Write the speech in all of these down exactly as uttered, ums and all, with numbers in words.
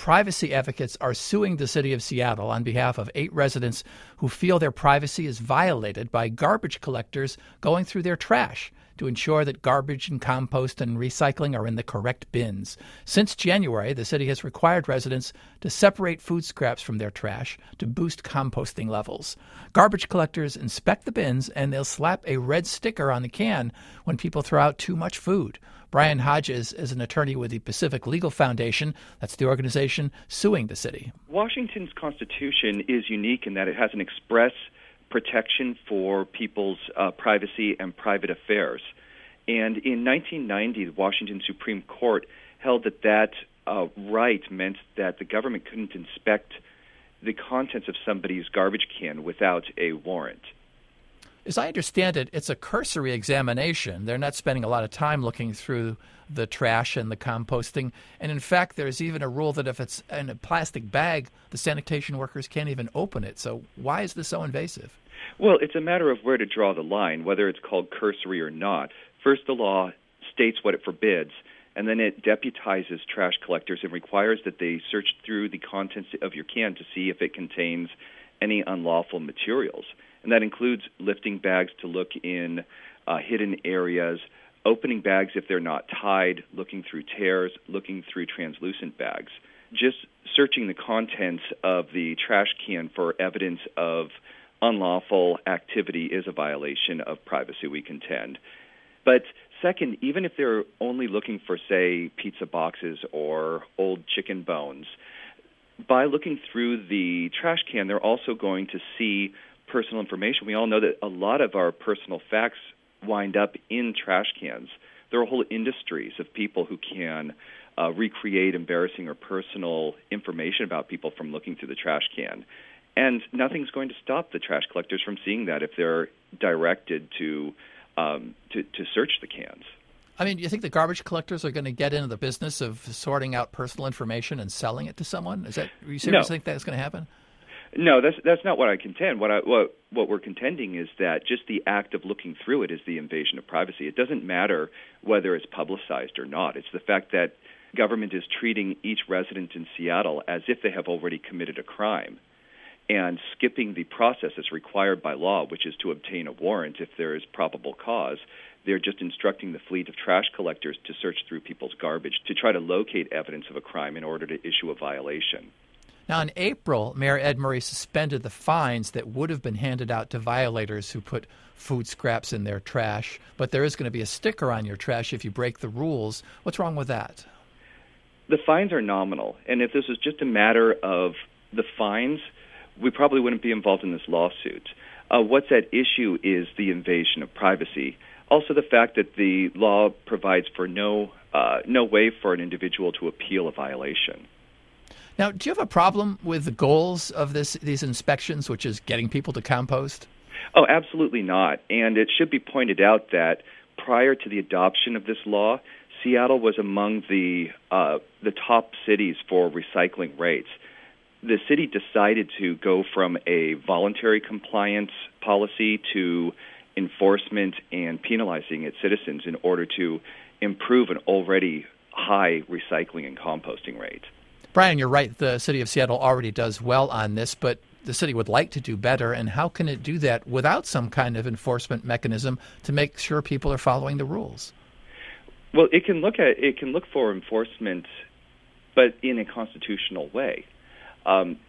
privacy advocates are suing the city of Seattle on behalf of eight residents who feel their privacy is violated by garbage collectors going through their trash to ensure that garbage and compost and recycling are in the correct bins. Since January, the city has required residents to separate food scraps from their trash to boost composting levels. Garbage collectors inspect the bins, and they'll slap a red sticker on the can when people throw out too much food. Brian Hodges is an attorney with the Pacific Legal Foundation. That's the organization suing the city. Washington's Constitution is unique in that it has an express protection for people's uh, privacy and private affairs. And in nineteen ninety, the Washington Supreme Court held that that uh, right meant that the government couldn't inspect the contents of somebody's garbage can without a warrant. As I understand it, it's a cursory examination. They're not spending a lot of time looking through the trash and the composting. And in fact, there's even a rule that if it's in a plastic bag, the sanitation workers can't even open it. So why is this so invasive? Well, it's a matter of where to draw the line, whether it's called cursory or not. First, the law states what it forbids, and then it deputizes trash collectors and requires that they search through the contents of your can to see if it contains any unlawful materials. And that includes lifting bags to look in uh, hidden areas, opening bags if they're not tied, looking through tears, looking through translucent bags. Just searching the contents of the trash can for evidence of unlawful activity is a violation of privacy, we contend. But second, even if they're only looking for, say, pizza boxes or old chicken bones, by looking through the trash can, they're also going to see personal information. We all know that a lot of our personal facts wind up in trash cans. There are whole industries of people who can uh, recreate embarrassing or personal information about people from looking through the trash can. And nothing's going to stop the trash collectors from seeing that if they're directed to um, to, to search the cans. I mean, do you think the garbage collectors are going to get into the business of sorting out personal information and selling it to someone? Is that, do you seriously No. think that's going to happen? No, that's that's not what I contend. What I what what we're contending is that just the act of looking through it is the invasion of privacy. It doesn't matter whether it's publicized or not. It's the fact that government is treating each resident in Seattle as if they have already committed a crime, and skipping the process that's required by law, which is to obtain a warrant if there is probable cause. They're just instructing the fleet of trash collectors to search through people's garbage to try to locate evidence of a crime in order to issue a violation. Now, in April, Mayor Ed Murray suspended the fines that would have been handed out to violators who put food scraps in their trash, but there is going to be a sticker on your trash if you break the rules. What's wrong with that? The fines are nominal, and if this was just a matter of the fines, we probably wouldn't be involved in this lawsuit. Uh, what's at issue is the invasion of privacy. Also, the fact that the law provides for no uh, no way for an individual to appeal a violation. Now, do you have a problem with the goals of this these inspections, which is getting people to compost? Oh, absolutely not. And it should be pointed out that prior to the adoption of this law, Seattle was among the uh, the top cities for recycling rates. The city decided to go from a voluntary compliance policy to enforcement and penalizing its citizens in order to improve an already high recycling and composting rate. Brian, you're right. The city of Seattle already does well on this, but the city would like to do better. And how can it do that without some kind of enforcement mechanism to make sure people are following the rules? Well, it can look at it can look for enforcement, but in a constitutional way, um,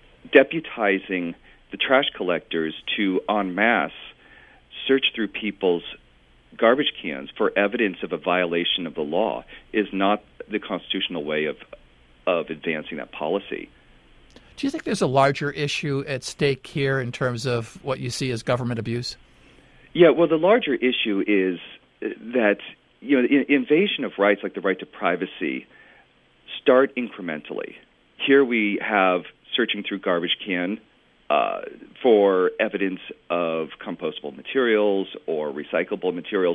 deputizing the trash collectors to en masse search through people's garbage cans for evidence of a violation of the law is not the constitutional way of of advancing that policy. Do you think there's a larger issue at stake here in terms of what you see as government abuse? Yeah, well, the larger issue is that, you know, the invasion of rights like the right to privacy start incrementally. Here we have searching through garbage can uh, for evidence of compostable materials or recyclable materials.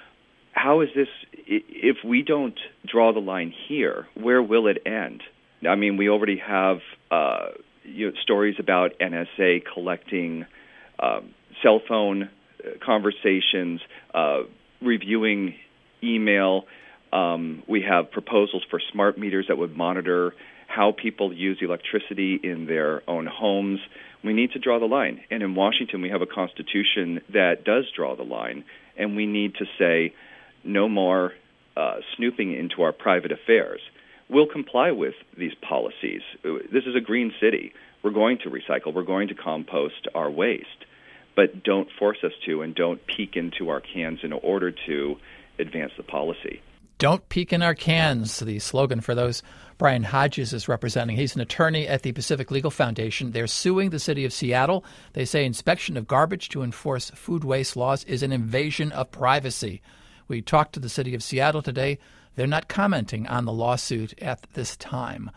How is this, if we don't draw the line here, where will it end? I mean, we already have uh, you know, stories about N S A collecting um, cell phone conversations, uh, reviewing email. Um, we have proposals for smart meters that would monitor how people use electricity in their own homes. We need to draw the line. And in Washington, we have a constitution that does draw the line, and we need to say no more uh, snooping into our private affairs. We'll comply with these policies. This is a green city. We're going to recycle. We're going to compost our waste. But don't force us to, and don't peek into our cans in order to advance the policy. Don't peek in our cans, the slogan for those Brian Hodges is representing. He's an attorney at the Pacific Legal Foundation. They're suing the city of Seattle. They say inspection of garbage to enforce food waste laws is an invasion of privacy. We talked to the city of Seattle today. They're not commenting on the lawsuit at this time.